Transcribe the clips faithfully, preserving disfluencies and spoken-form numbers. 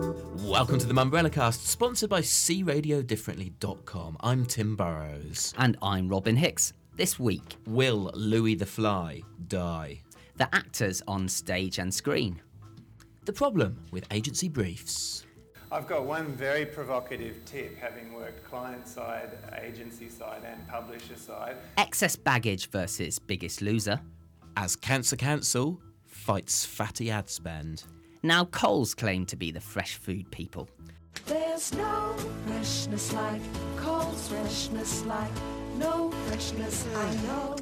Welcome to the Mumbrella Cast, sponsored by see radio differently dot com. I'm Tim Burrows. And I'm Robin Hicks. This week, will Louis the Fly die? The actors on stage and screen. The problem with agency briefs. I've got one very provocative tip, having worked client side, agency side and publisher side. Excess baggage versus Biggest Loser. As Cancer Council fights fatty ad spend. Now Coles claim to be the fresh food people. There's no freshness like Coles freshness like no freshness I know.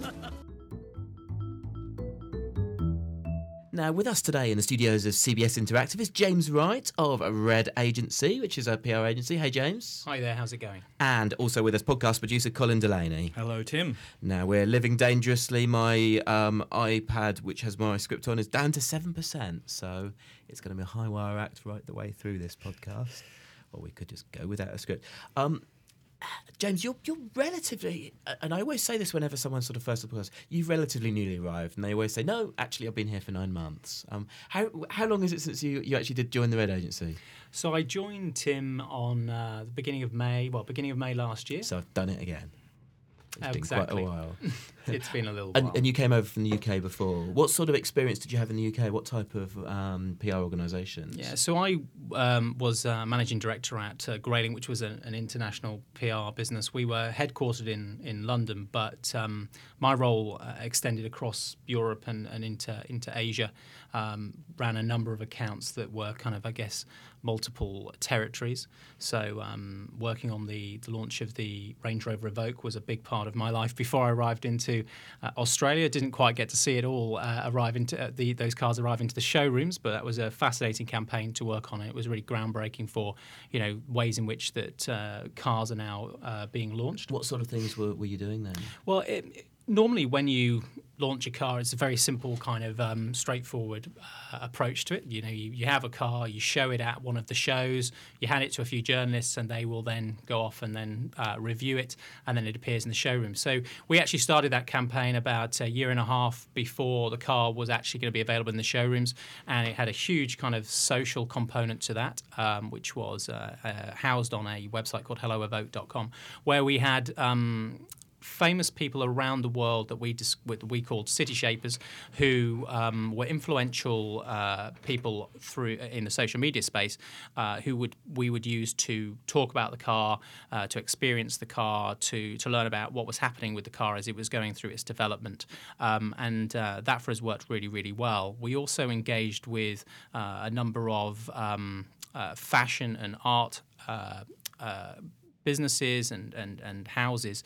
Now, with us today in the studios of C B S Interactive is James Wright of Red Agency, which is a P R agency. Hey, James. Hi there, how's it going? And also with us, podcast producer Colin Delaney. Hello, Tim. Now, we're living dangerously. My um, iPad, which has my script on, is down to seven percent, so it's going to be a high wire act right the way through this podcast. Or we could just go without a script. Um, James, you're you're relatively, and I always say this whenever someone sort of first podcast, you've relatively newly arrived, and they always say, no, actually, I've been here for nine months. Um, how how long is it since you, you actually did join the Red Agency? So I joined Tim on uh, the beginning of May, well, beginning of May last year. So I've done it again. It's Oh, been exactly. quite a while. It's been a little and, while. and you came over from the U K before. What sort of experience did you have in the U K? What type of um, P R organisations? Yeah, so I um, was uh, managing director at uh, Grayling, which was a, an international P R business. We were headquartered in, in London, but um, my role uh, extended across Europe and, and into into Asia. Um, ran a number of accounts that were kind of, I guess, multiple territories. So um, working on the, the launch of the Range Rover Evoque was a big part of my life before I arrived into uh, Australia. Didn't quite get to see it all uh, arrive into uh, the, those cars arrive into the showrooms, but that was a fascinating campaign to work on. It was really groundbreaking for, you know, ways in which that uh, cars are now uh, being launched. What sort of things were, were you doing then? Well, it, it, normally when you launch a car, it's a very simple kind of um, straightforward uh, approach to it. You know, you, you have a car, you show it at one of the shows, you hand it to a few journalists, and they will then go off and then uh, review it, and then it appears in the showroom. So we actually started that campaign about a year and a half before the car was actually going to be available in the showrooms, and it had a huge kind of social component to that, um, which was uh, uh, housed on a website called hello evoque dot com, where we had Um, famous people around the world that we dis- that we called city shapers, who um, were influential uh, people through in the social media space, uh, who would we would use to talk about the car, uh, to experience the car, to to learn about what was happening with the car as it was going through its development, um, and uh, that for us worked really really well. We also engaged with uh, a number of um, uh, fashion and art Uh, uh, businesses and, and, and houses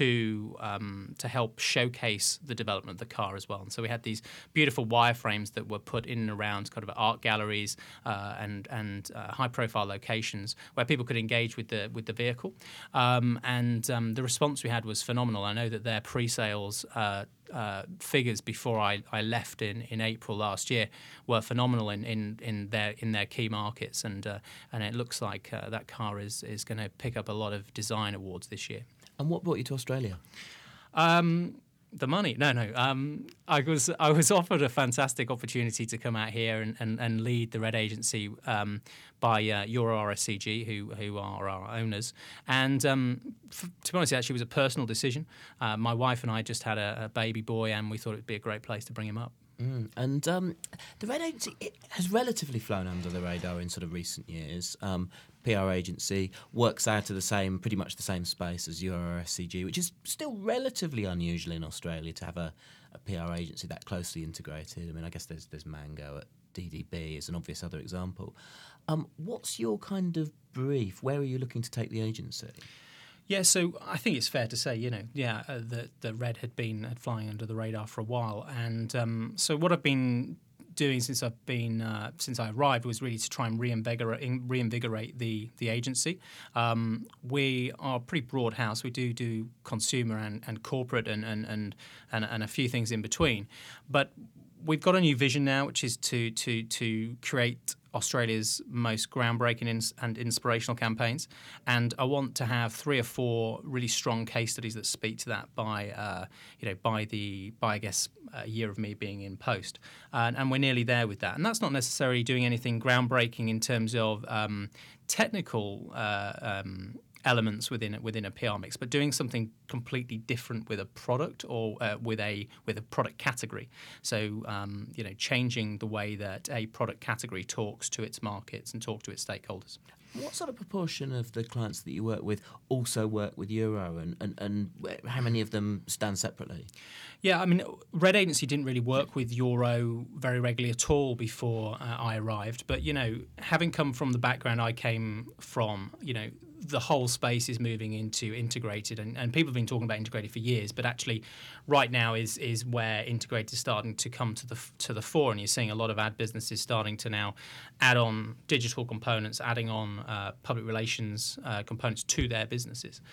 to um, to help showcase the development of the car as well. And so we had these beautiful wireframes that were put in and around kind of art galleries uh, and and uh, high profile locations where people could engage with the with the vehicle. Um, and um, the response we had was phenomenal. I know that their pre-sales uh, Uh, figures before I, I left in, in April last year were phenomenal in, in, in their in their key markets, and uh, and it looks like uh, that car is is going to pick up a lot of design awards this year. And what brought you to Australia? Um, the money? No, no. Um, I was I was offered a fantastic opportunity to come out here and, and, and lead the Red Agency um, by uh, Euro R S C G, who who are our owners. And um, f- to be honest, it actually was a personal decision. Uh, my wife and I just had a, a baby boy, and we thought it would be a great place to bring him up. Mm. And um, the Red Agency, it has relatively flown under the radar in sort of recent years. Um, P R agency works out of the same, pretty much the same space as Euro R S C G, which is still relatively unusual in Australia to have a, a P R agency that closely integrated. I mean, I guess there's there's Mango at D D B as an obvious other example. Um, what's your kind of brief? Where are you looking to take the agency? Yeah, so I think it's fair to say, you know, yeah, uh, that the Red had been uh, flying under the radar for a while, and um, so what I've been doing since I've been uh, since I arrived was really to try and reinvigorate, reinvigorate the the agency. Um, we are a pretty broad house. We do do consumer and, and corporate and and, and and and a few things in between, but we've got a new vision now, which is to to to create Australia's most groundbreaking ins- and inspirational campaigns, and I want to have three or four really strong case studies that speak to that by, uh, you know, by the by I guess a year of me being in post, and, and we're nearly there with that. And that's not necessarily doing anything groundbreaking in terms of um, technical Uh, um, elements within within a P R mix, but doing something completely different with a product or uh, with a with a product category. So um, you know, changing the way that a product category talks to its markets and talk to its stakeholders. What sort of proportion of the clients that you work with also work with Euro, and, and, and how many of them stand separately? Yeah, I mean, Red Agency didn't really work with Euro very regularly at all before uh, I arrived. But, you know, having come from the background I came from, you know, the whole space is moving into integrated, and, and people have been talking about integrated for years, but actually right now is is where integrated is starting to come to the to the fore, and you're seeing a lot of ad businesses starting to now add on digital components, adding on uh, public relations uh, components to their businesses.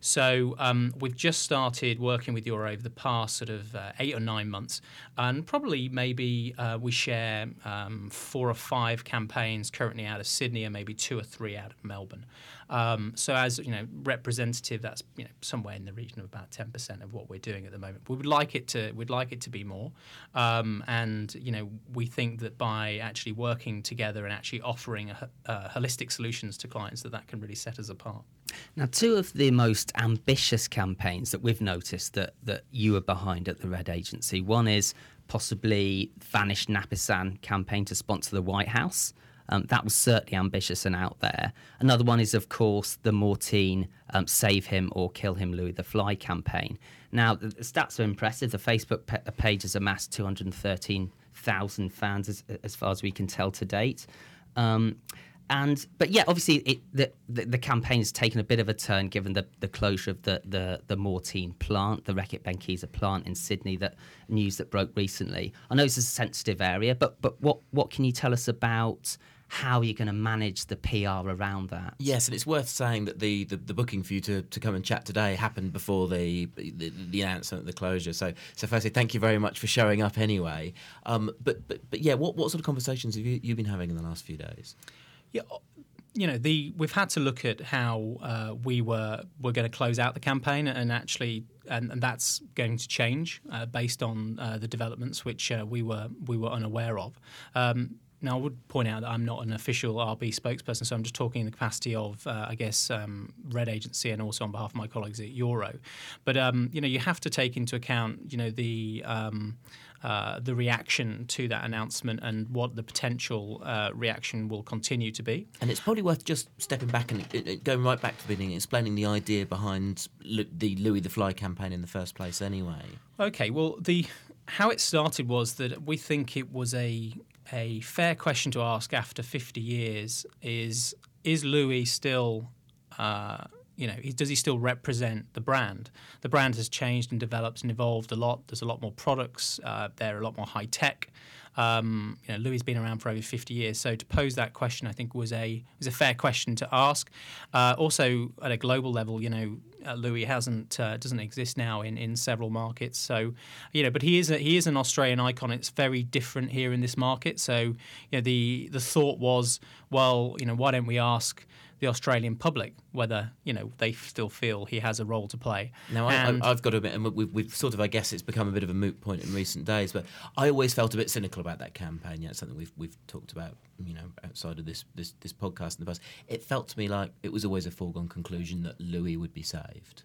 So um, we've just started working with Euro over the past sort of uh, eight or nine months, and probably maybe uh, we share um, four or five campaigns currently out of Sydney, and maybe two or three out of Melbourne. Um, so as you know, representative, that's you know somewhere in the region of about ten percent of what we're doing at the moment. We would like it to, we'd like it to be more, um, and you know we think that by actually working together and actually offering a, uh, holistic solutions to clients, that that can really set us apart. Now, two of the most ambitious campaigns that we've noticed that that you are behind at the Red Agency. One is possibly Vanish Napisan campaign to sponsor the White House. Um, that was certainly ambitious and out there. Another one is, of course, the Mortein um, Save Him or Kill Him Louis the Fly campaign. Now, the stats are impressive. The Facebook pe- page has amassed two hundred thirteen thousand fans as, as far as we can tell to date. Um, and But yeah, obviously it, the, the the campaign has taken a bit of a turn given the, the closure of the, the, the Mortein plant, the Reckitt Benckiser plant in Sydney, that news that broke recently. I know it's a sensitive area, but but what, what can you tell us about how you're going to manage the P R around that? Yes, and it's worth saying that the, the, the booking for you to, to come and chat today happened before the, the the announcement of the closure. So, so firstly, thank you very much for showing up anyway. Um, but, but but yeah, what, what sort of conversations have you you been having in the last few days? Yeah, you know, the we've had to look at how uh, we were we're going to close out the campaign, and actually, and, and that's going to change uh, based on uh, the developments which uh, we were we were unaware of. Um, Now, I would point out that I'm not an official R B spokesperson, so I'm just talking in the capacity of, uh, I guess, um, Red Agency, and also on behalf of my colleagues at Euro. But um, you know, you have to take into account, you know, the um, uh, the reaction to that announcement and what the potential uh, reaction will continue to be. And it's probably worth just stepping back and uh, going right back to the beginning, explaining the idea behind Lu- the Louis the Fly campaign in the first place. Anyway. Okay. Well, the how it started was that we think it was a A fair question to ask after fifty years is, is Louis still, uh, you know, does he still represent the brand? The brand has changed and developed and evolved a lot. There's a lot more products. Uh, they're a lot more high tech. Um, you know, Louis has been around for over fifty years. So to pose that question, I think, was a was a fair question to ask. Uh, also, at a global level, you know, uh, Louis hasn't uh, doesn't exist now in, in several markets. So, you know, but he is a, he is an Australian icon. It's very different here in this market. So, you know, the the thought was, well, you know, why don't we ask the Australian public whether, you know, they still feel he has a role to play. Now, I, and I, I've got to admit, and we've, we've sort of, I guess it's become a bit of a moot point in recent days, but I always felt a bit cynical about that campaign. Yeah, it's something we've we've talked about, you know, outside of this, this, this podcast in the past. It felt to me like it was always a foregone conclusion that Louis would be saved.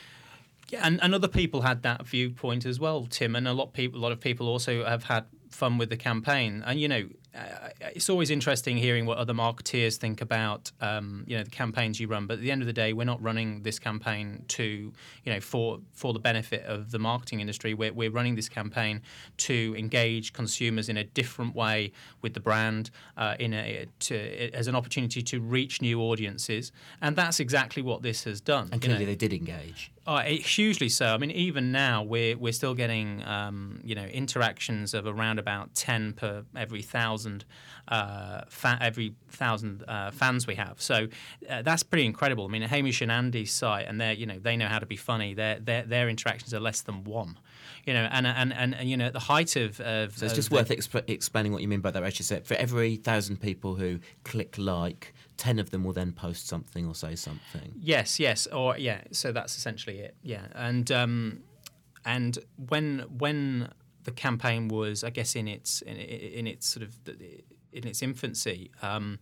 Yeah, and, and other people had that viewpoint as well, Tim, and a lot of people, a lot of people also have had fun with the campaign. And you know, uh, it's always interesting hearing what other marketeers think about um, you know the campaigns you run. But at the end of the day, we're not running this campaign to you know for for the benefit of the marketing industry. We're we're running this campaign to engage consumers in a different way with the brand, uh, in a to, as an opportunity to reach new audiences, and that's exactly what this has done. And clearly, you know. they did engage. Oh, it, hugely so. I mean, even now we're we're still getting um, you know interactions of around about ten per every thousand uh, fa- every thousand uh, fans we have. So uh, that's pretty incredible. I mean, Hamish and Andy's site, and they you know they know how to be funny. Their their their interactions are less than one. You know, and and, and, and you know at the height of, of so it's of just the, worth exp- explaining what you mean by that. Actually, so for every thousand people who click like, ten of them will then post something or say something. Yes, yes, or yeah. So that's essentially it. Yeah, and um, and when when the campaign was, I guess, in its in, in its sort of in its infancy, um,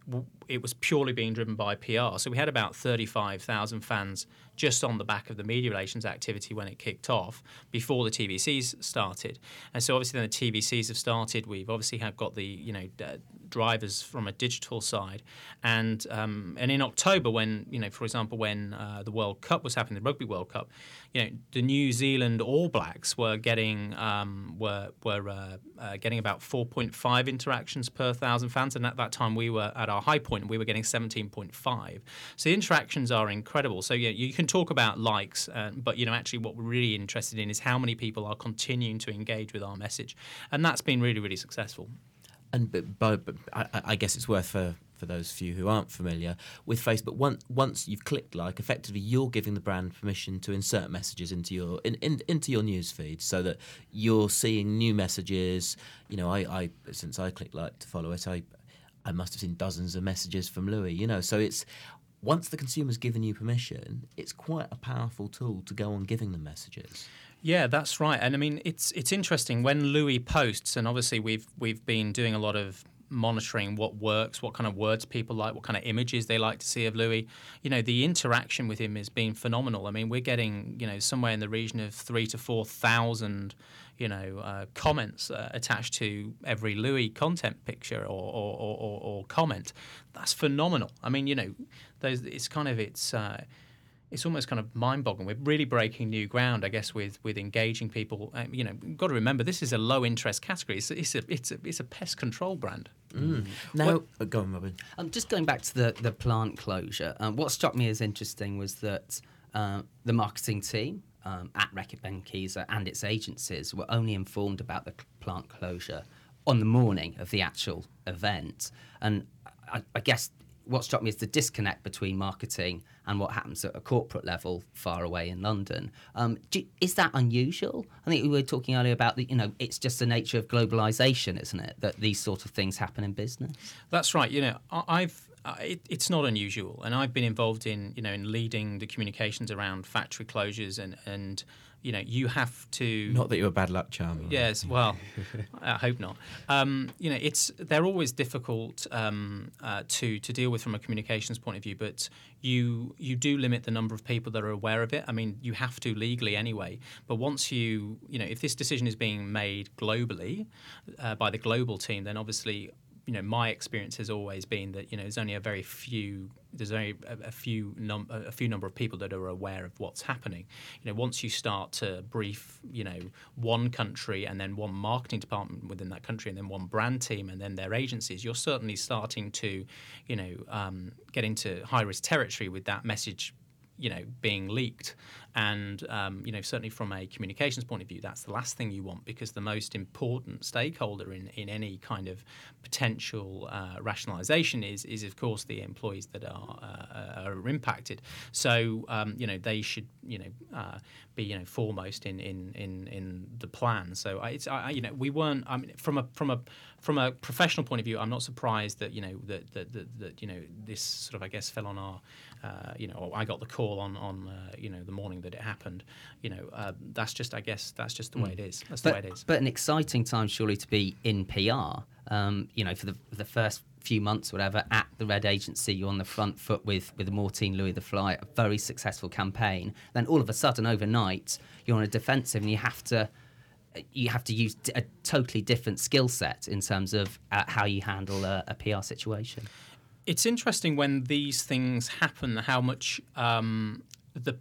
it was purely being driven by P R. So we had about thirty-five thousand fans just on the back of the media relations activity when it kicked off before the T V Cs started. And so obviously then the T V Cs have started. We've obviously have got the you know uh, drivers from a digital side, and um, and in October when you know for example when uh, the World Cup was happening, the Rugby World Cup, you know the New Zealand All Blacks were getting um, were were uh, uh, getting about four point five interactions per thousand fans, and at that time we were at our high point and we were getting seventeen point five. So the interactions are incredible. So yeah, you can talk about likes, uh, but you know actually what we're really interested in is how many people are continuing to engage with our message, and that's been really really successful. And but, but, but I, I guess it's worth for, for those few who aren't familiar with Facebook. Once once you've clicked like, effectively you're giving the brand permission to insert messages into your in, in, into your news feed, so that you're seeing new messages. You know, I, I since I clicked like to follow it, I I must have seen dozens of messages from Louis. You know, so it's once the consumer's given you permission, it's quite a powerful tool to go on giving them messages. Yeah, that's right. And I mean, it's it's interesting when Louis posts, and obviously we've we've been doing a lot of monitoring what works, what kind of words people like, what kind of images they like to see of Louis. You know, the interaction with him has been phenomenal. I mean, we're getting, you know, somewhere in the region of three to four thousand, you know, uh, comments uh, attached to every Louis content picture or or, or, or or comment. That's phenomenal. I mean, you know, those it's kind of it's. Uh, It's almost kind of mind-boggling. We're really breaking new ground, I guess, with with engaging people. Um, you know, you've got to remember this is a low-interest category. It's, it's a it's a it's a pest control brand. Mm. Now, Well, oh, go on, Robin. Um, just going back to the, the plant closure, um, what struck me as interesting was that uh, the marketing team um, at Reckitt Benckiser and its agencies were only informed about the c- plant closure on the morning of the actual event. And I, I guess what struck me is the disconnect between marketing and what happens at a corporate level far away in London. Um, do, is that unusual? I think we were talking earlier about the, you know, it's just the nature of globalization, isn't it, that these sort of things happen in business? That's right. You know, I- I've uh, it, it's not unusual, and I've been involved in you know in leading the communications around factory closures, and and you know you have to. Not that you're a bad luck charm. or Yes, well, I hope not. Um, you know, it's they're always difficult um, uh, to to deal with from a communications point of view, but you you do limit the number of people that are aware of it. I mean, you have to legally anyway. But once you you know, if this decision is being made globally uh, by the global team, then obviously. You know, my experience has always been that you know there's only a very few, there's only a, a few num- a few number of people that are aware of what's happening. You know, once you start to brief, you know, one country and then one marketing department within that country and then one brand team and then their agencies, you're certainly starting to, you know, um, get into high risk territory with that message. You know, being leaked, and um, you know, certainly from a communications point of view, that's the last thing you want, because the most important stakeholder in, in any kind of potential uh, rationalisation is is of course the employees that are uh, are impacted. So um, you know, they should you know uh, be you know foremost in in, in, in the plan. So I, it's I, you know we weren't. I mean, from a from a from a professional point of view, I'm not surprised that you know that that, that, that you know this sort of I guess fell on our. Uh, you know, I got the call on on uh, you know the morning that it happened. You know, uh, that's just I guess that's just the way it is. That's but, the way it is. But an exciting time surely to be in P R. Um, you know, for the the first few months, or whatever, at the Red Agency, you're on the front foot with with Mortine Louis the Fly, a very successful campaign. Then all of a sudden, overnight, you're on a defensive, and you have to. You have to use a totally different skill set in terms of uh, how you handle a, a P R situation. It's interesting when these things happen, how much um, the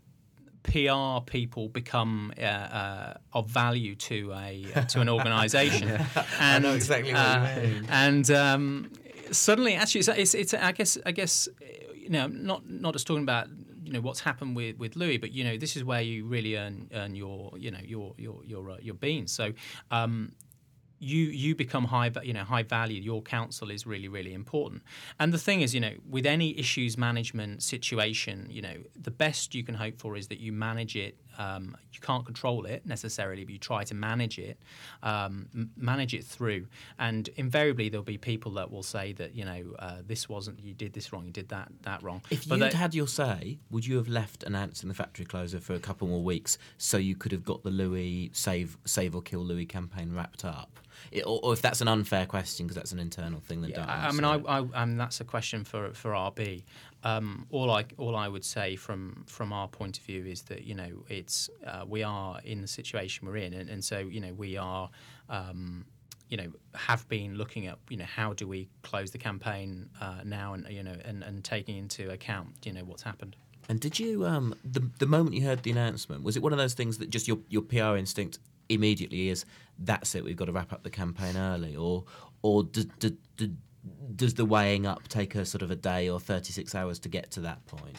P R people become uh, uh, of value to a uh, to an organisation. I know exactly what uh, you mean. And um, suddenly, actually, it's, it's, it's I guess I guess you know not not just talking about you know what's happened with, with Louis, but you know this is where you really earn earn your you know your your your uh, your beans. So. Um, You, you become high, you know, high value. Your counsel is really, really important. And the thing is, you know, with any issues management situation, you know, the best you can hope for is that you manage it. Um, you can't control it necessarily, but you try to manage it, um, m- manage it through. And invariably, there'll be people that will say that, you know, uh, this wasn't, you did this wrong, you did that that wrong. If But you'd they- had your say, would you have left announcing the factory closure for a couple more weeks so you could have got the Louis save save or kill Louis campaign wrapped up? It, or, or if that's an unfair question, because that's an internal thing that don't I, I mean, I, I, I mean, that's a question for for R B. Um, all I all I would say from from our point of view is that you know it's uh, we are in the situation we're in, and, and so you know we are. Um, you know, have been looking at, you know, how do we close the campaign uh, now, and you know, and, and taking into account, you know, what's happened. And did you, um, the the moment you heard the announcement, was it one of those things that just your your P R instinct immediately is, that's it, we've got to wrap up the campaign early, or or do, do, do, does the weighing up take a sort of a day or thirty-six hours to get to that point?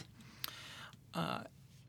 Uh,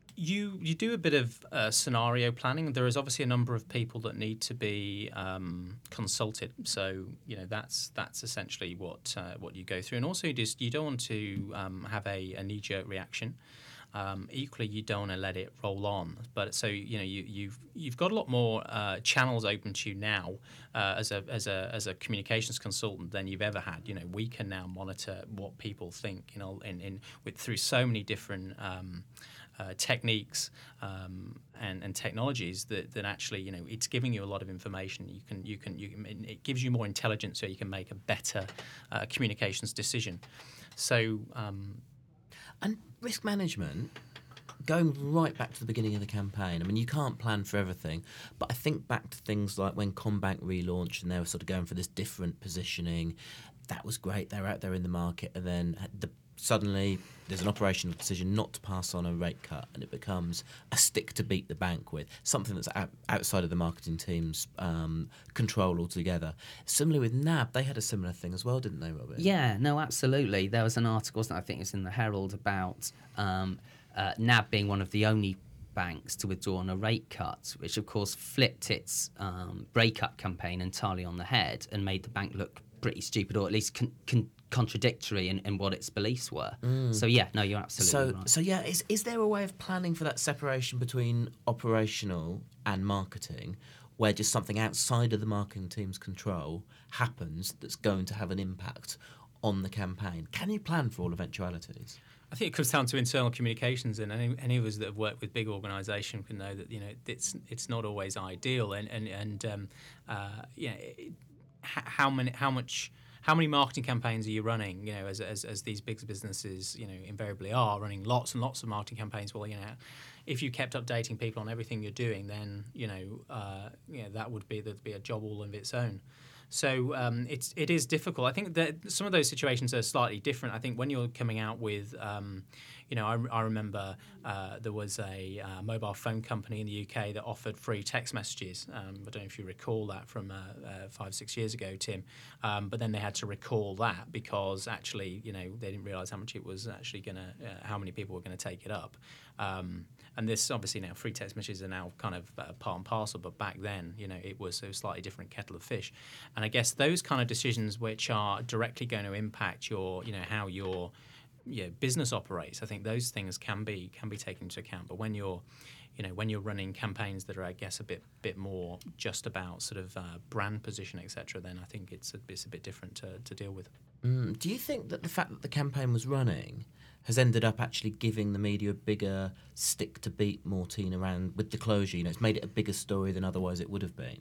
You you do a bit of uh, scenario planning. There is obviously a number of people that need to be um, consulted. So you know that's that's essentially what uh, what you go through. And also, you just you don't want to um, have a, a knee jerk reaction. Um, equally, you don't want to let it roll on. But so you know you, you've you've got a lot more uh, channels open to you now uh, as a as a as a communications consultant than you've ever had. You know we can now monitor what people think. You know in, in with through so many different. Um, Uh, techniques um, and, and technologies that, that actually, you know, it's giving you a lot of information. You can, you can, you can, it gives you more intelligence, so you can make a better uh, communications decision. So, um, and risk management, going right back to the beginning of the campaign. I mean, you can't plan for everything, but I think back to things like when CommBank relaunched and they were sort of going for this different positioning. That was great. They were out there in the market, and then the suddenly there's an operational decision not to pass on a rate cut, and it becomes a stick to beat the bank with, something that's out, outside of the marketing team's um, control altogether. Similarly with N A B, they had a similar thing as well, didn't they, Robert? Yeah, no, absolutely. There was an article, wasn't it? I think it was in the Herald, about um, uh, N A B being one of the only banks to withdraw on a rate cut, which of course flipped its um, breakup campaign entirely on the head and made the bank look pretty stupid, or at least con- con- contradictory in, in what its beliefs were. Mm. So yeah, no, you're absolutely so, right. So yeah, is is there a way of planning for that separation between operational and marketing, where just something outside of the marketing team's control happens that's going to have an impact on the campaign? Can you plan for all eventualities? I think it comes down to internal communications, and any, any of us that have worked with big organisations can know that you know it's it's not always ideal, and and and um, uh, you know, it, how many how much. How many marketing campaigns are you running? You know, as, as as these big businesses, you know, invariably are running lots and lots of marketing campaigns. Well, you know, if you kept updating people on everything you're doing, then you know, uh, you know, that would be that'd be a job all of its own. So um, it's it is difficult. I think that some of those situations are slightly different. I think when you're coming out with, um, you know, I, I remember uh, there was a uh, mobile phone company in the U K that offered free text messages. Um, I don't know if you recall that from uh, uh, five, six years ago, Tim. Um, but then they had to recall that because actually, you know, they didn't realise how much it was actually going to, uh, how many people were going to take it up. Um, and this obviously now free text messages are now kind of uh, part and parcel, but back then, you know, it was a slightly different kettle of fish. And I guess those kind of decisions which are directly going to impact your, you know, how your yeah, business operates, I think those things can be can be taken into account. But when you're, you know, when you're running campaigns that are, I guess, a bit bit more just about sort of uh, brand position, et cetera, then I think it's a, it's a bit different to, to deal with. Mm. Do you think that the fact that the campaign was running has ended up actually giving the media a bigger stick to beat, Mortine, around with the closure? You know, it's made it a bigger story than otherwise it would have been.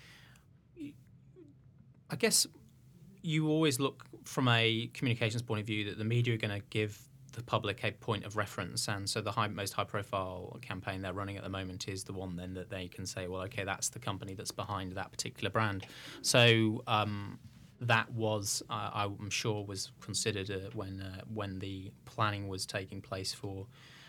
I guess you always look from a communications point of view that the media are going to give the public a point of reference, and so the high, most high-profile campaign they're running at the moment is the one then that they can say, well, okay, that's the company that's behind that particular brand. So um, that was, uh, I'm sure, was considered uh, when uh, when the planning was taking place for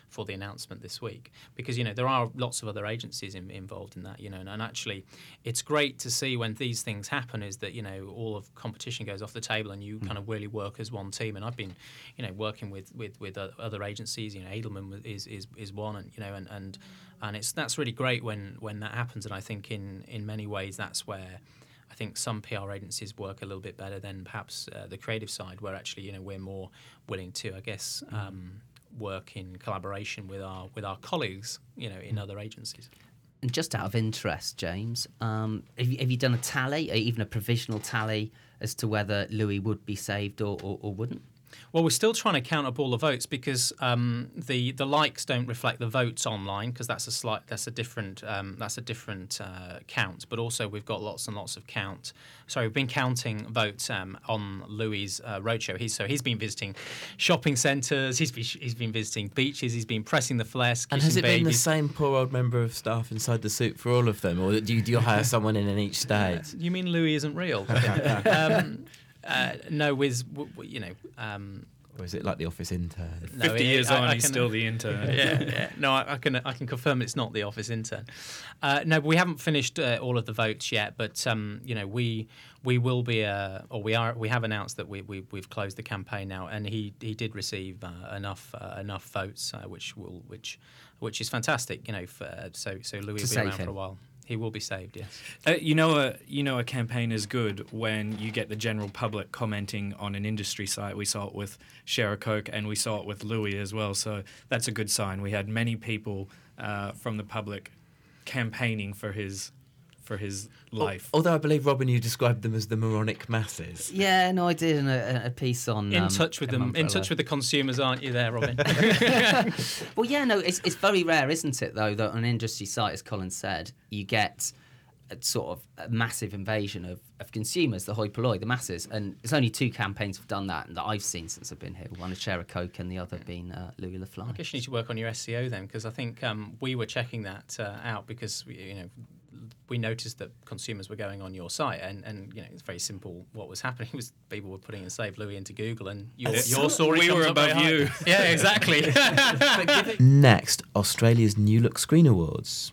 for the announcement this week, because you know there are lots of other agencies in, involved in that, you know, and, and actually it's great to see when these things happen is that you know all of competition goes off the table and you mm. kind of really work as one team. And I've been, you know, working with with, with other agencies. You know, Edelman is is is one, and you know, and and and it's that's really great when when that happens. And I think in in many ways that's where I think some P R agencies work a little bit better than perhaps uh, the creative side, where actually you know we're more willing to, I guess, um, work in collaboration with our with our colleagues, you know, in other agencies. And just out of interest, James, um, have, you, have you done a tally, or even a provisional tally, as to whether Louis would be saved or, or, or wouldn't? Well, we're still trying to count up all the votes because um, the the likes don't reflect the votes online, because that's a slight that's a different um, that's a different uh, count. But also we've got lots and lots of count. So we've been counting votes um, on Louis' uh, roadshow. He's so he's been visiting shopping centres. He's been, he's been visiting beaches. He's been pressing the flesh. And has it babies. been the same poor old member of staff inside the suit for all of them, or do you, do you hire someone in in each state? Uh, you mean Louis isn't real? um, Uh, no, with you know, um, or is it like the office intern? No, Fifty it, years I, on, I he's can, still the intern. Yeah, yeah. No, I, I can I can confirm it's not the office intern. Uh, no, we haven't finished uh, all of the votes yet, but um, you know, we we will be, uh, or we are, we have announced that we, we we've closed the campaign now, and he he did receive uh, enough uh, enough votes, uh, which will which which is fantastic. You know, for, uh, so so Louis will be around him. for a while. He will be saved, yes. Uh, you know, a you know a campaign is good when you get the general public commenting on an industry site. We saw it with Share a Coke, and we saw it with Louis as well. So that's a good sign. We had many people uh, from the public campaigning for his for his life. Although I believe, Robin, you described them as the moronic masses. Yeah, no, I did in a, a piece on in um, touch with them, in touch with the consumers, aren't you, there, Robin? Well, yeah, no, it's it's very rare, isn't it, though, that on an industry site, as Colin said, you get a sort of a massive invasion of, of consumers, the hoi polloi, the masses, and there's only two campaigns have done that, and that I've seen since I've been here. One is Share a Coke, and the other being uh, Louis LaFleur. I guess you need to work on your S E O then, because I think um, we were checking that uh, out because we, you know. we noticed that consumers were going on your site, and, and you know it's very simple. What was happening was people were putting in "Save Louis" into Google, and your, So your story we comes were up very above high. you. Yeah, exactly. Next, Australia's New Look Screen Awards.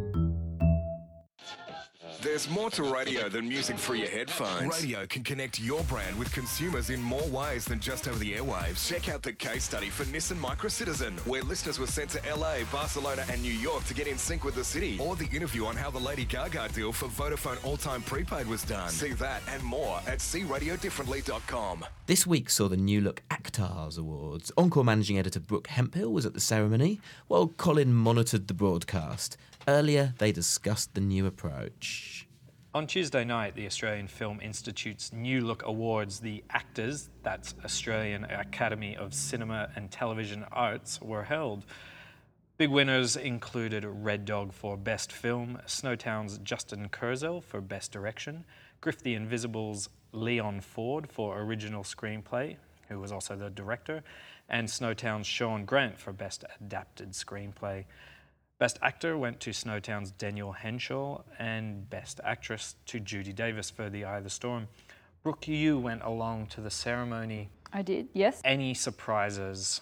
There's more to radio than music through your headphones. Radio can connect your brand with consumers in more ways than just over the airwaves. Check out the case study for Nissan Micro Citizen, where listeners were sent to L A, Barcelona and New York to get in sync with the city. Or the interview on how the Lady Gaga deal for Vodafone All-Time Prepaid was done. See that and more at see radio differently dot com. This week saw the New Look Actars Awards. Encore managing editor Brooke Hemphill was at the ceremony, while Colin monitored the broadcast. Earlier, they discussed the new approach. On Tuesday night, the Australian Film Institute's New Look Awards, the ACTAs, that's Australian Academy of Cinema and Television Arts, were held. Big winners included Red Dog for Best Film, Snowtown's Justin Kurzel for Best Direction, Griff the Invisible's Leon Ford for Original Screenplay, who was also the director, and Snowtown's Sean Grant for Best Adapted Screenplay. Best Actor went to Snowtown's Daniel Henshaw, and Best Actress to Judy Davis for The Eye of the Storm. Brooke, you went along to the ceremony. I did, yes. Any surprises?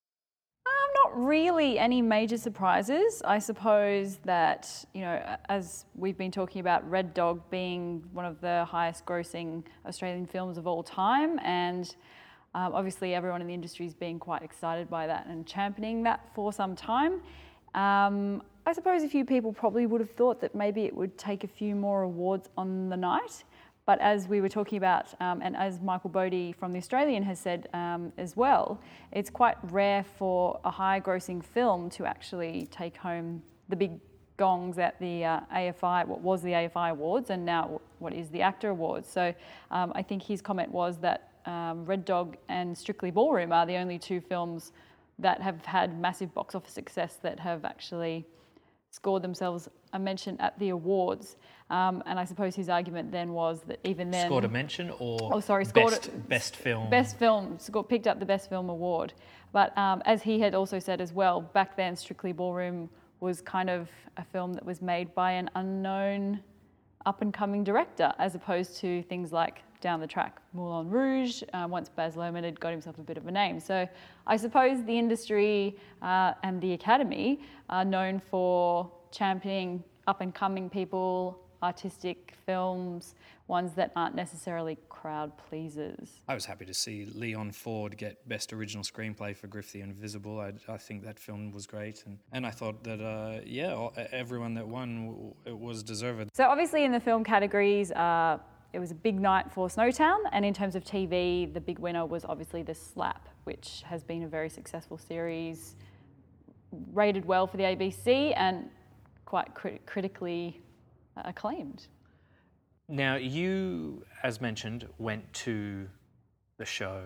Um, not really any major surprises. I suppose that, you know, as we've been talking about Red Dog being one of the highest grossing Australian films of all time, and um, obviously everyone in the industry has been quite excited by that and championing that for some time. Um, I suppose a few people probably would have thought that maybe it would take a few more awards on the night, but as we were talking about, um, and as Michael Bodie from The Australian has said um, as well, it's quite rare for a high-grossing film to actually take home the big gongs at the uh, A F I, what was the A F I Awards, and now what is the ACTA Awards. So um, I think his comment was that um, Red Dog and Strictly Ballroom are the only two films that have had massive box office success that have actually scored themselves a mention at the awards. Um, and I suppose his argument then was that even then... Scored a mention or oh, sorry, scored best, a, best film? Best film, scored, picked up the Best Film Award. But um, as he had also said as well, back then Strictly Ballroom was kind of a film that was made by an unknown up-and-coming director, as opposed to things like down the track Moulin Rouge, uh, once Baz Luhrmann had got himself a bit of a name. So I suppose the industry uh, and the Academy are known for championing up-and-coming people, artistic films, ones that aren't necessarily crowd pleasers. I was happy to see Leon Ford get Best Original Screenplay for Griff the Invisible. I, I think that film was great, and, and I thought that, uh, yeah, all, everyone that won, it was deserved. So obviously in the film categories, uh, it was a big night for Snowtown, and in terms of T V, the big winner was obviously The Slap, which has been a very successful series, rated well for the A B C and quite crit- critically acclaimed. Now, you, as mentioned, went to the show.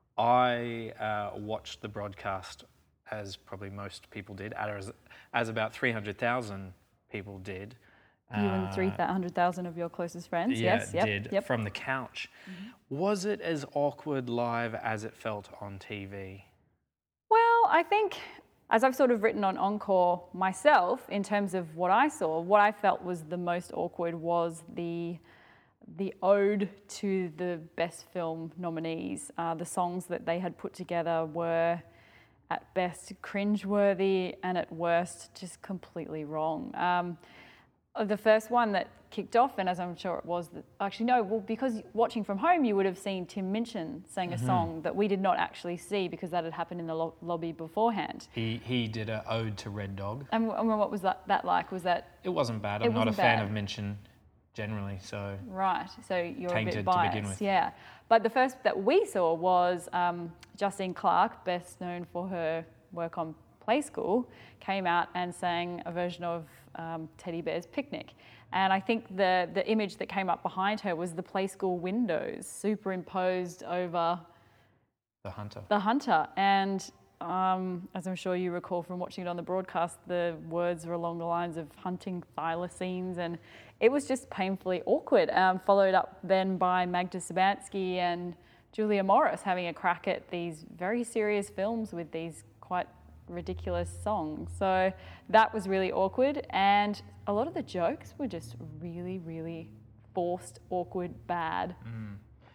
I uh, watched the broadcast, as probably most people did, as, as about three hundred thousand people did. You uh, and three hundred thousand of your closest friends, yeah, yes. Yep, did, yep. From the couch. Mm-hmm. Was it as awkward live as it felt on T V? Well, I think, as I've sort of written on Encore myself, in terms of what I saw, what I felt was the most awkward was the the ode to the best film nominees. Uh, the songs that they had put together were at best cringeworthy and at worst just completely wrong. Um, the first one that kicked off, and as I'm sure it was, that, actually no, well, because watching from home you would have seen Tim Minchin sang Mm-hmm. a song that we did not actually see because that had happened in the lo- lobby beforehand. He he did an ode to Red Dog. And, and what was that, that like? Was that... It wasn't bad. It I'm not a wasn't fan bad. of Minchin generally, so... Right, so you're a Tainted bit to biased. begin with. Yeah, but the first that we saw was um, Justine Clark, best known for her work on Play School, came out and sang a version of um, Teddy Bear's Picnic. And I think the, the image that came up behind her was the Play School windows superimposed over The Hunter. the Hunter. And um, as I'm sure you recall from watching it on the broadcast, the words were along the lines of hunting thylacines, and it was just painfully awkward. Um, followed up then by Magda Szubanski and Julia Morris having a crack at these very serious films with these quite ridiculous songs. So that was really awkward, and a lot of the jokes were just really, really forced, awkward, bad. Mm.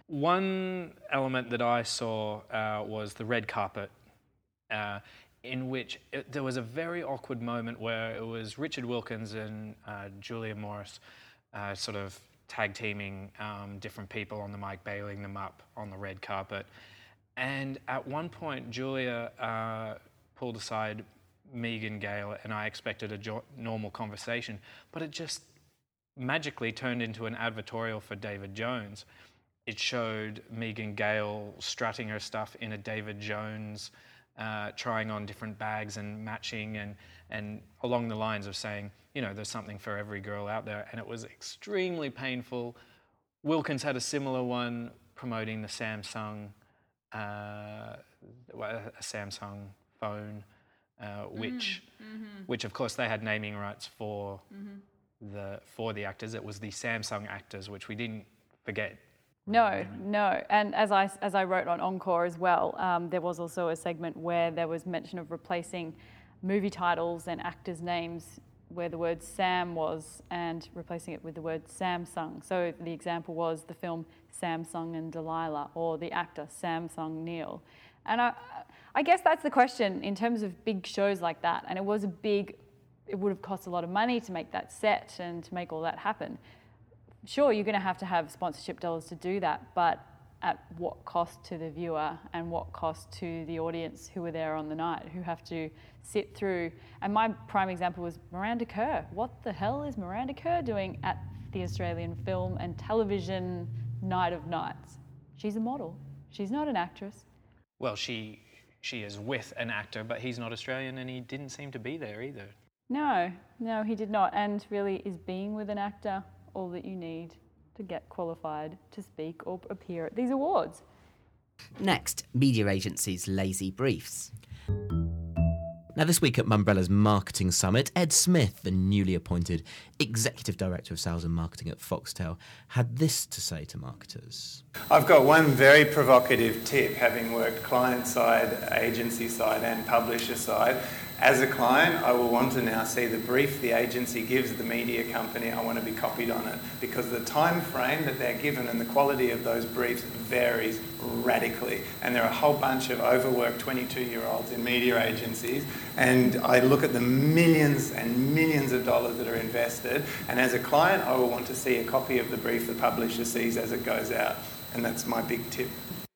One element that I saw uh, was the red carpet, uh, in which it, there was a very awkward moment where it was Richard Wilkins and uh, Julia Morris uh, sort of tag teaming um, different people on the mic, bailing them up on the red carpet. And at one point, Julia uh, pulled aside Megan Gale, and I expected a jo- normal conversation, but it just magically turned into an advertorial for David Jones. It showed Megan Gale strutting her stuff in a David Jones, uh, trying on different bags and matching, and and along the lines of saying, you know, there's something for every girl out there, and it was extremely painful. Wilkins had a similar one promoting the Samsung, uh, a Samsung phone, uh, which, mm-hmm. which of course they had naming rights for Mm-hmm. the for the actors. It was the Samsung actors, which we didn't forget. No, no. And as I, as I wrote on Encore as well, um, there was also a segment where there was mention of replacing movie titles and actors' names where the word Sam was and replacing it with the word Samsung. So the example was the film Samsung and Delilah, or the actor Samsung Neil. And I, I guess that's the question in terms of big shows like that. And it was a big, it would have cost a lot of money to make that set and to make all that happen. Sure, you're going to have to have sponsorship dollars to do that, but at what cost to the viewer and what cost to the audience who were there on the night, who have to sit through. And my prime example was Miranda Kerr. What the hell is Miranda Kerr doing at the Australian Film and Television Night of Nights? She's a model. She's not an actress. Well, she she is with an actor, but he's not Australian, and he didn't seem to be there either. No, no, he did not. And really, is being with an actor all that you need to get qualified to speak or appear at these awards? Next, media agencies' lazy briefs. Now, this week at Mumbrella's Marketing Summit, Ed Smith, the newly appointed Executive Director of Sales and Marketing at Foxtel, had this to say to marketers. I've got one very provocative tip, having worked client side, agency side and publisher side. As a client, I will want to now see the brief the agency gives the media company. I want to be copied on it because the time frame that they're given and the quality of those briefs varies radically. And there are a whole bunch of overworked twenty-two-year-olds in media agencies, and I look at the millions and millions of dollars that are invested, and as a client, I will want to see a copy of the brief the publisher sees as it goes out, and that's my big tip.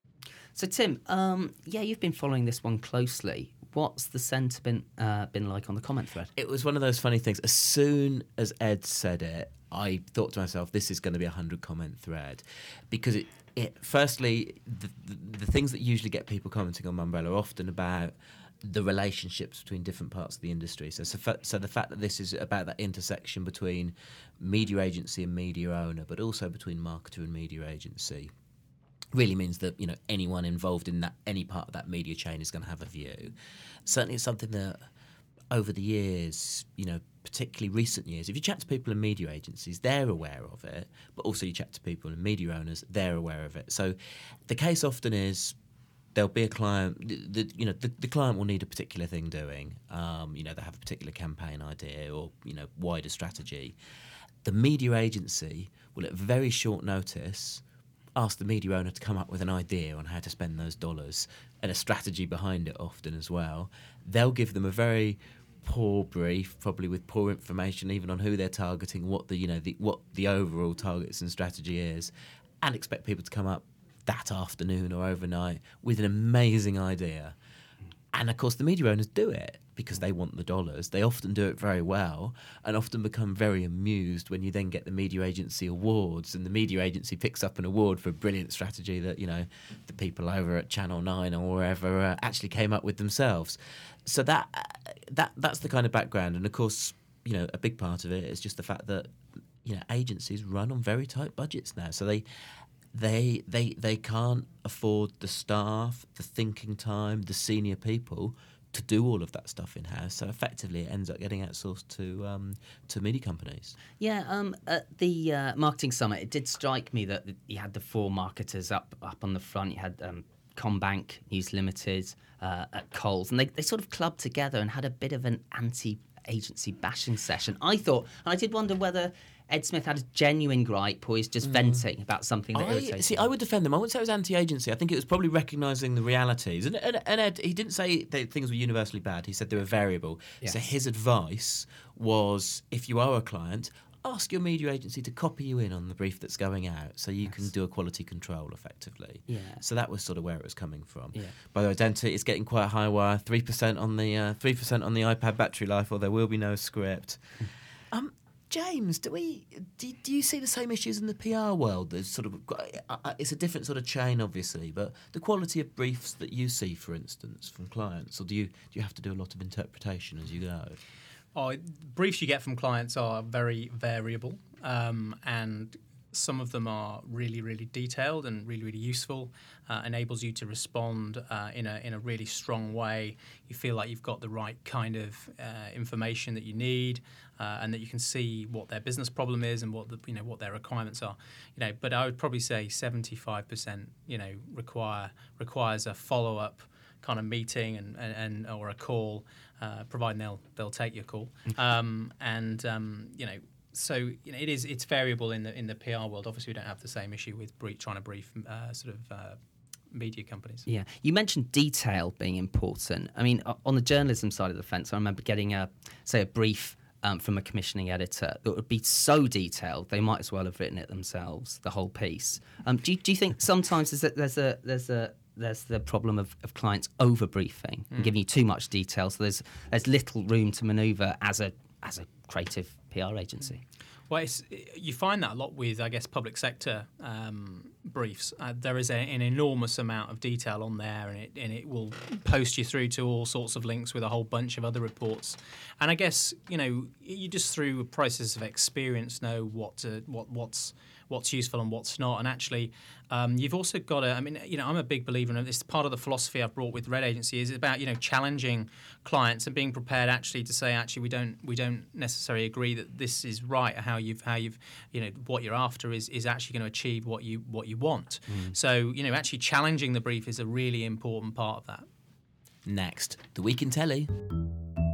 So, Tim, um, yeah, you've been following this one closely. What's the sentiment uh, been like on the comment thread? It was one of those funny things. As soon as Ed said it, I thought to myself, this is going to be a hundred comment thread, because it, it firstly, the, the, the things that usually get people commenting on Mumbrella are often about the relationships between different parts of the industry. So, so, so the fact that this is about that intersection between media agency and media owner, but also between marketer and media agency, really means that, you know, anyone involved in that any part of that media chain is going to have a view. Certainly, it's something that over the years, you know, particularly recent years, if you chat to people in media agencies, they're aware of it, but also you chat to people in media owners, they're aware of it. So the case often is there'll be a client, the, the, you know, the, the client will need a particular thing doing. Um, you know, they have a particular campaign idea or, you know, wider strategy. The media agency will, at very short notice, ask the media owner to come up with an idea on how to spend those dollars and a strategy behind it often as well. They'll give them a very poor brief, probably with poor information even on who they're targeting, what the, you know, the, what the overall targets and strategy is, and expect people to come up that afternoon or overnight with an amazing idea. And of course the media owners do it because they want the dollars. They often do it very well and often become very amused when you then get the media agency awards and the media agency picks up an award for a brilliant strategy that, you know, the people over at Channel nine or wherever uh, actually came up with themselves. So that uh, that that's the kind of background. And of course, you know, a big part of it is just the fact that, you know, agencies run on very tight budgets now. So they they they they can't afford the staff, the thinking time, the senior people to do all of that stuff in-house. So effectively it ends up getting outsourced to um, to media companies. Yeah, um, at the uh, marketing summit, it did strike me that you had the four marketers up up on the front. You had um, Combank, News Limited, uh, at Coles, and they, they sort of clubbed together and had a bit of an anti-agency bashing session. I thought, and I did wonder whether Ed Smith had a genuine gripe or he's just mm. venting about something that I, irritated see, him. I would defend them. I wouldn't say it was anti-agency. I think it was probably recognising the realities. And, and, and Ed, he didn't say that things were universally bad. He said they were variable. Yes. So his advice was, if you are a client, ask your media agency to copy you in on the brief that's going out so you yes. can do a quality control effectively. Yeah. So that was sort of where it was coming from. Yeah. By the way, Denta is getting quite a high wire, three percent on the uh, three percent on the iPad battery life, or there will be no script. um. James, do we do, do you see the same issues in the P R world? There's sort of uh, it's a different sort of chain, obviously, but the quality of briefs that you see, for instance, from clients, or do you do you have to do a lot of interpretation as you go? Oh, briefs you get from clients are very variable, um, and some of them are really, really detailed and really, really useful. Uh, enables you to respond uh, in a in a really strong way. You feel like you've got the right kind of uh, information that you need, uh, and that you can see what their business problem is and what the you know what their requirements are. You know, but I would probably say seventy-five percent you know require requires a follow up kind of meeting and, and, and or a call, uh, providing they'll they'll take your call. Um, and um, you know. So you know, it is it's variable in the in the P R world. Obviously, we don't have the same issue with brief, trying to brief uh, sort of uh, media companies. Yeah, you mentioned detail being important. I mean, on the journalism side of the fence, I remember getting a say a brief um, from a commissioning editor that would be so detailed they might as well have written it themselves, the whole piece. Um, do you, do you think sometimes there's a there's a there's a there's the problem of, of clients over briefing mm. and giving you too much detail, so there's there's little room to manoeuvre as a as a creative P R agency? Well, it's, you find that a lot with, I guess, public sector um, briefs. Uh, there is a, an enormous amount of detail on there, and it and it will post you through to all sorts of links with a whole bunch of other reports. And I guess you know you just through a process of experience know what to, what what's what's useful and what's not. And actually, um, you've also got to. I mean, you know, I'm a big believer in this. Part of the philosophy I've brought with Red Agency is about you know challenging clients and being prepared actually to say actually we don't we don't necessarily agree that this is right. How you've how you've you know what you're after is is actually going to achieve what you what you want. Mm. So you know actually challenging the brief is a really important part of that. Next, the Week in Telly.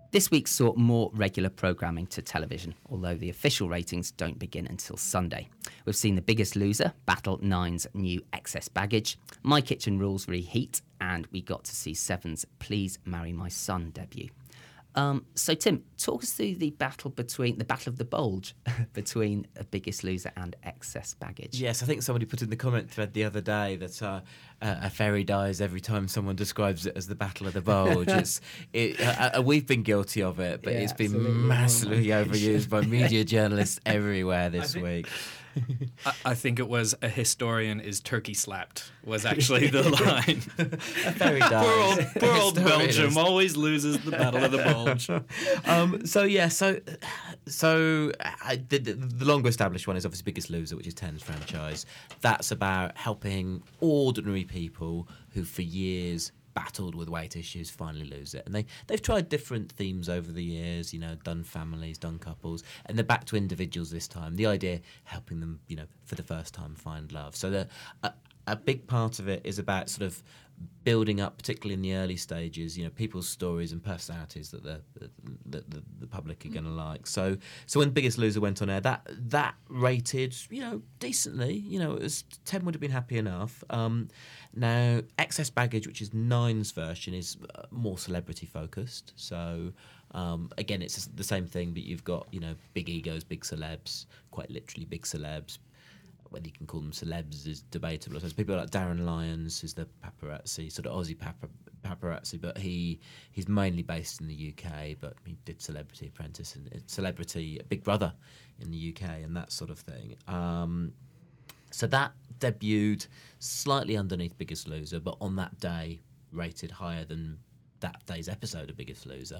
This week saw more regular programming to television, although the official ratings don't begin until Sunday. We've seen The Biggest Loser battle Nine's new Excess Baggage, My Kitchen Rules reheat, and we got to see Seven's Please Marry My Son debut. Um, so, Tim, talk us through the battle between the battle of the bulge between The Biggest Loser and Excess Baggage. Yes, I think somebody put in the comment thread the other day that uh, uh, a fairy dies every time someone describes it as the battle of the bulge. it's it, uh, uh, we've been guilty of it, but Yeah, it's been absolutely. massively overused by media journalists everywhere this think- week. I, I think it was a historian is turkey slapped was actually the line. A fairy dies. poor old, poor old Historian Belgium is- always loses the battle of the bulge. um, so yeah, so so I, the, the, the longer established one is obviously Biggest Loser, which is Ten's franchise. That's about helping ordinary people who for years battled with weight issues finally lose it, and they they've tried different themes over the years, you know, done families, done couples, and they're back to individuals this time. The idea helping them, you know, for the first time find love. So the a, a big part of it is about sort of building up, particularly in the early stages, you know, people's stories and personalities that the the, the, the public are going to like. So so when Biggest Loser went on air, that that rated, you know, decently. You know, it was, ten would have been happy enough. Um, now, Excess Baggage, which is Nine's version, is uh, more celebrity focused. So um, again, it's the same thing, but you've got, you know, big egos, big celebs, quite literally big celebs. Whether you can call them celebs is debatable. There's people like Darren Lyons, who's the paparazzi, sort of Aussie pap- paparazzi, but he he's mainly based in the U K, but he did Celebrity Apprentice and Celebrity Big Brother in the U K and that sort of thing. Um, so that debuted slightly underneath Biggest Loser, but on that day rated higher than that day's episode of Biggest Loser.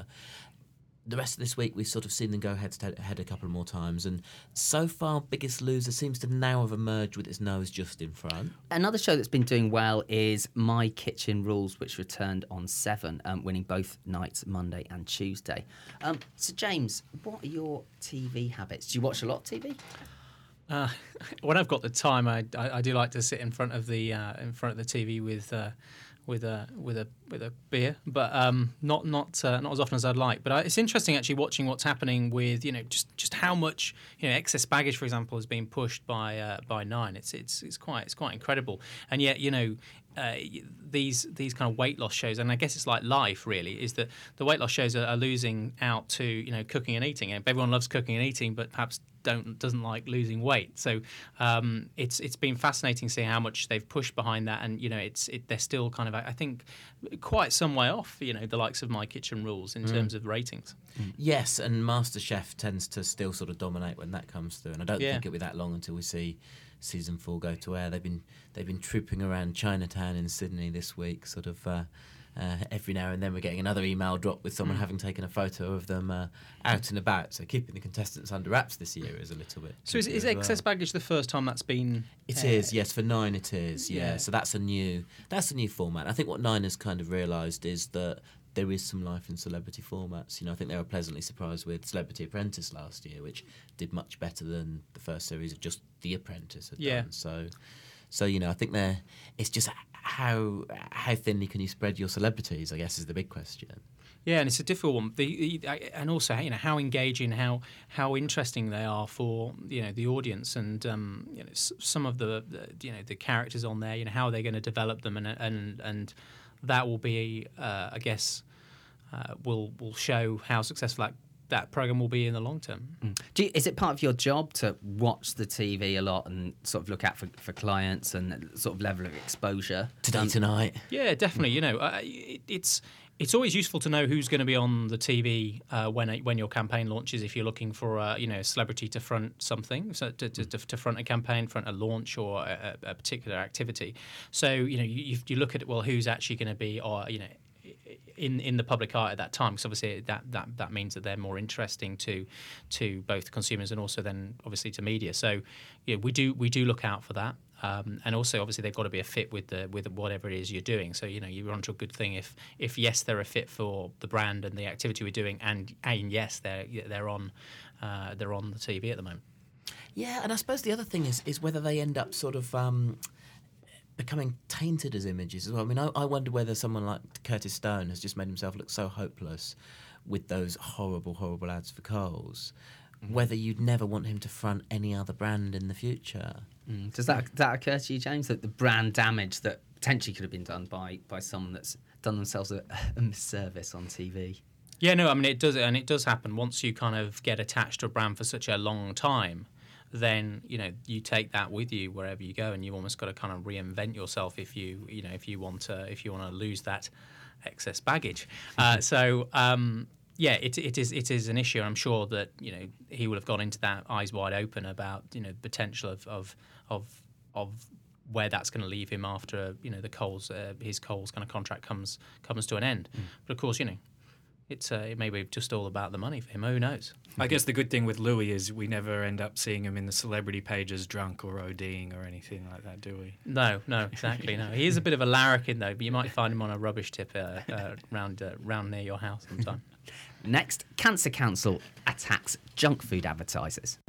The rest of this week, we've sort of seen them go head to head a couple more times, and so far, Biggest Loser seems to now have emerged with its nose just in front. Another show that's been doing well is My Kitchen Rules, which returned on Seven, um, winning both nights, Monday and Tuesday. Um, so, James, what are your T V habits? Do you watch a lot of T V? Uh, when I've got the time, I, I, I do like to sit in front of the uh, in front of the T V with uh, with a with a with a beer, but um, not not uh, not as often as I'd like. But I, it's interesting actually watching what's happening with, you know, just, just how much, you know, Excess Baggage, for example, is being pushed by uh, by Nine. It's it's it's quite it's quite incredible, and yet, you know. Uh, these these kind of weight loss shows, and I guess it's like life really, is that the weight loss shows are, are losing out to, you know, cooking and eating. And everyone loves cooking and eating, but perhaps don't doesn't like losing weight. So um, it's it's been fascinating seeing how much they've pushed behind that, and you know, it's it, they're still kind of, I think, quite some way off, you know, the likes of My Kitchen Rules in mm. terms of ratings. Mm. Yes, and MasterChef tends to still sort of dominate when that comes through, and I don't yeah. think it'll be that long until we see season four go to air. They've been they've been trooping around Chinatown in Sydney this week, sort of uh, uh, every now and then we're getting another email drop with someone mm. having taken a photo of them uh, out and about. So keeping the contestants under wraps this year is a little bit. So is, is Excess well. Baggage the first time that's been? It uh, is, yes. For Nine, it is, yeah. yeah. So that's a new that's a new format. I think what Nine has kind of realised is that there is some life in celebrity formats. You know, I think they were pleasantly surprised with Celebrity Apprentice last year, which did much better than the first series of just The Apprentice had yeah. done. So, so you know, I think they're. It's just how how thinly can you spread your celebrities, I guess, is the big question. Yeah, and it's a difficult one. The, and also, you know, how engaging, how how interesting they are for, you know, the audience, and um, you know, some of the, the you know the characters on there. You know, how they're going to develop them, and and and that will be, uh, I guess. Uh, will will show how successful that, that program will be in the long term. Mm. Do you, is it part of your job to watch the T V a lot and sort of look out for, for clients and sort of level of exposure? Today, um, tonight. Yeah, definitely. You know, uh, it, it's it's always useful to know who's going to be on the T V uh, when a, when your campaign launches. If you're looking for a, you know, a celebrity to front something, so to, to, to front a campaign, front a launch or a, a particular activity. So you know, you, you look at well, who's actually going to be, or you know. In, in the public eye at that time, because obviously that, that, that means that they're more interesting to to both consumers and also then obviously to media. So yeah, we do we do look out for that, um, and also obviously they've got to be a fit with the with whatever it is you're doing. So you know you're onto a good thing if if yes they're a fit for the brand and the activity we're doing, and and yes they're they're on uh, they're on the T V at the moment. Yeah, and I suppose the other thing is is whether they end up sort of. Um, becoming tainted as images as well. I mean, I, I wonder whether someone like Curtis Stone has just made himself look so hopeless with those horrible, horrible ads for Coles, whether you'd never want him to front any other brand in the future. Mm. Does that, that occur to you, James, that the brand damage that potentially could have been done by, by someone that's done themselves a, a misservice on T V? Yeah, no, I mean, it does, and it does happen once you kind of get attached to a brand for such a long time. Then you know you take that with you wherever you go, and you almost got to kind of reinvent yourself if you you know if you want to if you want to lose that excess baggage. Uh, so um, yeah, it it is it is an issue. I'm sure that you know he would have gone into that eyes wide open about you know the potential of of of, of where that's going to leave him after you know the Coles uh, his Coles kind of contract comes comes to an end. Mm. But of course, you know. It's uh, it may be just all about the money for him. Who knows? I guess the good thing with Louis is we never end up seeing him in the celebrity pages drunk or ODing or anything like that, do we? No, no, exactly. No, he is a bit of a larrikin though, but you might find him on a rubbish tip uh, uh, round uh, round near your house sometime. Next, Cancer Council attacks junk food advertisers.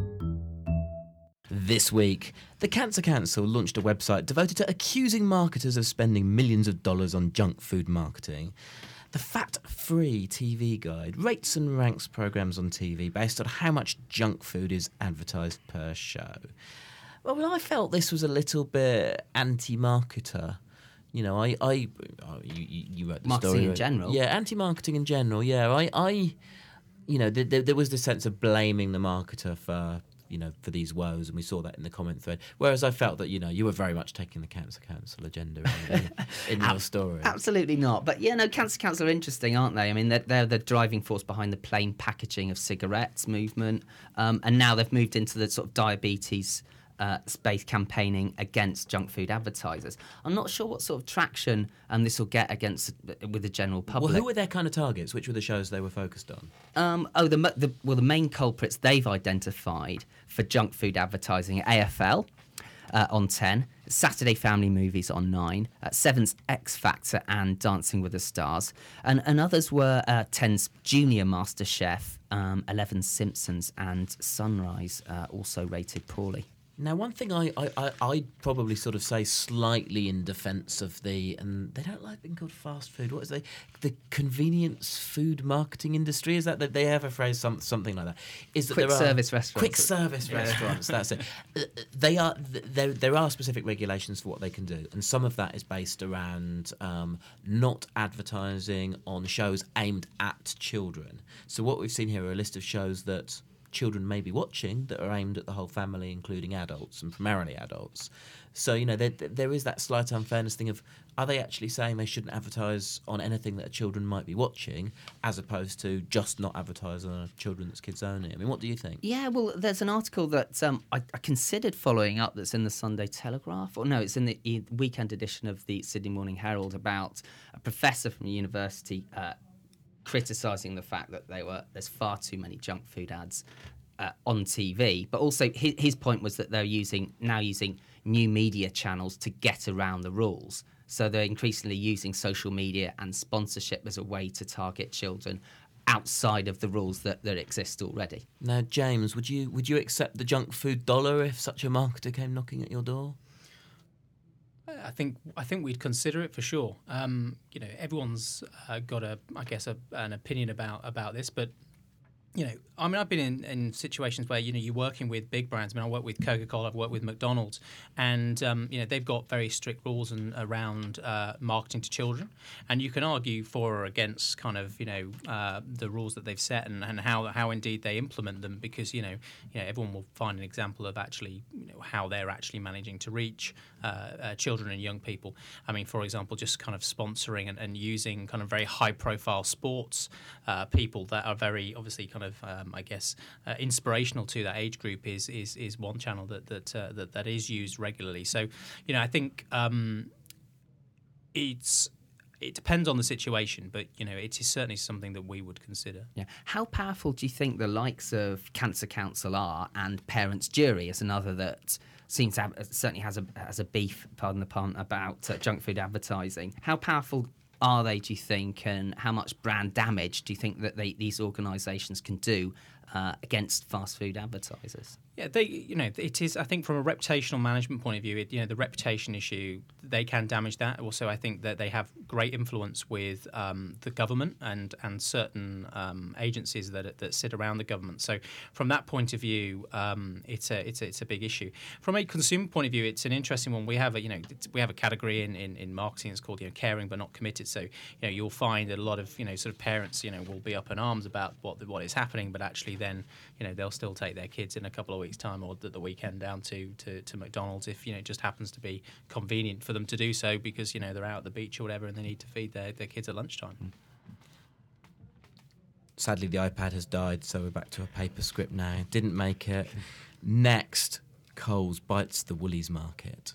This week, the Cancer Council launched a website devoted to accusing marketers of spending millions of dollars on junk food marketing. The Fat-Free T V Guide rates and ranks programmes on T V based on how much junk food is advertised per show. Well, I felt this was a little bit anti-marketer. You know, I, I, oh, you, you wrote the marketing story. in general. Yeah, anti-marketing in general. Yeah, I, I, you know, there, there was this sense of blaming the marketer for, you know, for these woes, and we saw that in the comment thread. Whereas I felt that, you know, you were very much taking the Cancer Council agenda in, in your story. Absolutely not. But, yeah, no, Cancer Council are interesting, aren't they? I mean, they're, they're the driving force behind the plain packaging of cigarettes movement. Um, and now they've moved into the sort of diabetes uh, space campaigning against junk food advertisers. I'm not sure what sort of traction um, this will get against with the general public. Well, who were their kind of targets? Which were the shows they were focused on? Um, oh, the, the well, the main culprits they've identified for junk food advertising: A F L uh, on ten, Saturday Family Movies on nine, uh, Seven's X Factor and Dancing with the Stars, and and others were uh, ten's Junior Master Chef, um, eleven's Simpsons, and Sunrise, uh, also rated poorly. Now, one thing I, I, I, I'd probably sort of say slightly in defence of the, and they don't like being called fast food, what is they, the convenience food marketing industry, is that, that they have a phrase, some, something like that? Is that quick there are service restaurants. Quick service yeah. restaurants, that's it. They are, there, there are specific regulations for what they can do, and some of that is based around um, not advertising on shows aimed at children. So what we've seen here are a list of shows that children may be watching that are aimed at the whole family, including adults and primarily adults. So, you know, there, there is that slight unfairness thing of, are they actually saying they shouldn't advertise on anything that children might be watching, as opposed to just not advertise on a children that's kids only? I mean, what do you think? Yeah, well, there's an article that um, I, I considered following up that's in the Sunday Telegraph, or no, it's in the e- weekend edition of the Sydney Morning Herald, about a professor from a university uh, criticising the fact that they were there's far too many junk food ads uh, on T V, but also his, his point was that they're using now using new media channels to get around the rules. So they're increasingly using social media and sponsorship as a way to target children outside of the rules that, that exist already. Now, James, would you would you accept the junk food dollar if such a marketer came knocking at your door? I think I think we'd consider it for sure. Um, you know, everyone's uh, got a, I guess, a, an opinion about about this, but you know, I mean, I've been in, in situations where, you know, you're working with big brands. I mean, I work with Coca-Cola, I've worked with McDonald's, and, um, you know, they've got very strict rules and around uh, marketing to children. And you can argue for or against kind of, you know, uh, the rules that they've set and, and how, how indeed they implement them, because, you know, you know, everyone will find an example of actually, you know, how they're actually managing to reach uh, uh, children and young people. I mean, for example, just kind of sponsoring and, and using kind of very high-profile sports uh, people that are very, obviously, kind of Of, um, I guess, uh, inspirational to that age group is is is one channel that that uh, that, that is used regularly. So, you know, I think um, it's it depends on the situation, but you know, it is certainly something that we would consider. Yeah. How powerful do you think the likes of Cancer Council are, and Parents Jury is another that seems to have, certainly has a has a beef, pardon the pun, about uh, junk food advertising? How powerful are they, do you think, and how much brand damage do you think that they, these organisations can do uh, against fast food advertisers? Yeah, they, you know, it is. I think from a reputational management point of view, it, you know, the reputation issue, they can damage that. Also, I think that they have great influence with um, the government and and certain um, agencies that that sit around the government. So, from that point of view, um, it's a it's a, it's a big issue. From a consumer point of view, it's an interesting one. We have a you know we have a category in, in, in marketing. It's called you know caring but not committed. So, you know, you'll find that a lot of you know sort of parents you know will be up in arms about what what is happening, but actually then you know they'll still take their kids in a couple of weeks' time or the, the weekend down to, to, to McDonald's if you know it just happens to be convenient for them to do so because you know they're out at the beach or whatever and they need to feed their, their kids at lunchtime. Sadly, the iPad has died, so we're back to a paper script now. Didn't make it. Next, Coles bites the Woolies market.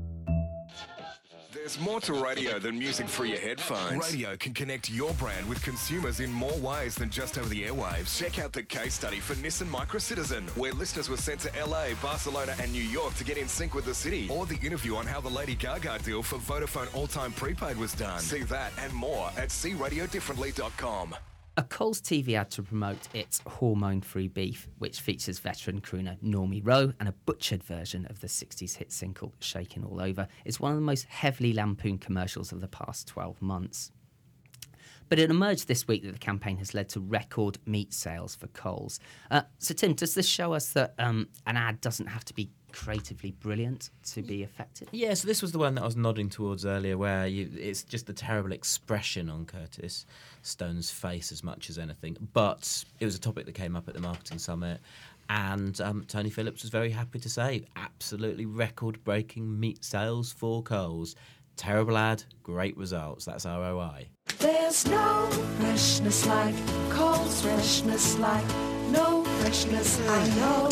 There's more to radio than music for your headphones. Radio can connect your brand with consumers in more ways than just over the airwaves. Check out the case study for Nissan Micra Citizen, where listeners were sent to L A, Barcelona and New York to get in sync with the city. Or the interview on how the Lady Gaga deal for Vodafone All-Time Prepaid was done. See that and more at see radio differently dot com. A Coles T V ad to promote its hormone-free beef, which features veteran crooner Normie Rowe and a butchered version of the sixties hit single Shakin' All Over, is one of the most heavily lampooned commercials of the past twelve months. But it emerged this week that the campaign has led to record meat sales for Coles. Uh, so, Tim, does this show us that um, an ad doesn't have to be creatively brilliant to be effective? Yeah, so this was the one that I was nodding towards earlier, where you, it's just the terrible expression on Curtis Stone's face as much as anything. But it was a topic that came up at the Marketing Summit, and um, Tony Phillips was very happy to say, absolutely record-breaking meat sales for Coles. Terrible ad, great results. That's R O I. There's no freshness like Coles freshness like no freshness I know.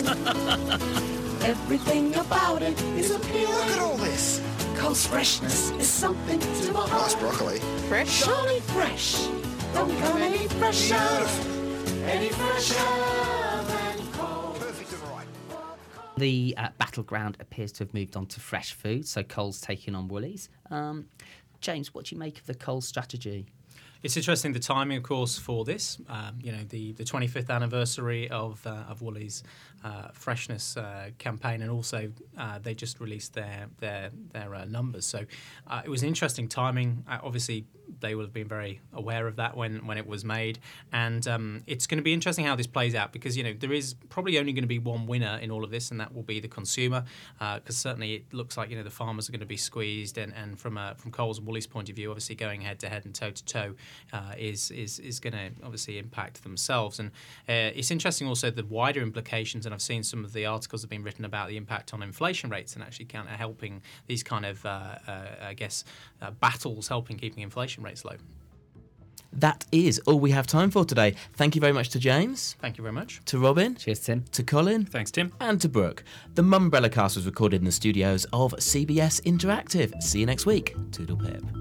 Everything about it is appealing. Look at all this. Coles freshness is something to behold. Nice broccoli. Fresh? Surely fresh. Don't come any fresher. Any fresher than Coles. Perfect and right. The uh, battleground appears to have moved on to fresh food, so Coles taking on Woolies. Um, James, what do you make of the Coles strategy? It's interesting the timing, of course, for this. Um, you know, the, the twenty-fifth anniversary of uh, of Woolies' uh, freshness uh, campaign, and also uh, they just released their their their uh, numbers. So uh, it was interesting timing. Uh, obviously, they will have been very aware of that when, when it was made, and um, it's going to be interesting how this plays out because you know there is probably only going to be one winner in all of this, and that will be the consumer. Because uh, certainly it looks like you know the farmers are going to be squeezed, and, and from a, from Coles and Woolies' point of view, obviously going head to head and toe to toe. Uh, is is is going to obviously impact themselves, and uh, it's interesting also the wider implications. And I've seen some of the articles that have been written about the impact on inflation rates, and actually kind of helping these kind of uh, uh, I guess uh, battles, helping keeping inflation rates low. That is all we have time for today. Thank you very much to James. Thank you very much. To Robin. Cheers, Tim. To Colin. Thanks, Tim. And to Brooke. The Mumbrella Cast was recorded in the studios of C B S Interactive. See you next week. Toodle pip.